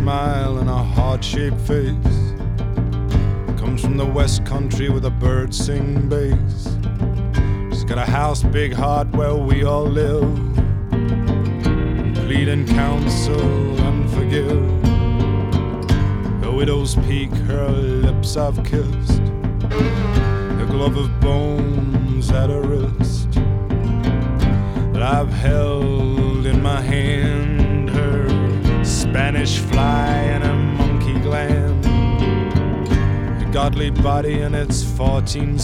smile and a heart-shaped face. Comes from the West Country with a bird sing bass. She's got a house, big heart where we all live, and plead and counsel and forgive. Her widow's peak, her lips I've kissed, a glove of bones at her wrist that I've held in my hand, her Spanish fly and a monkey gland, a godly body and its 14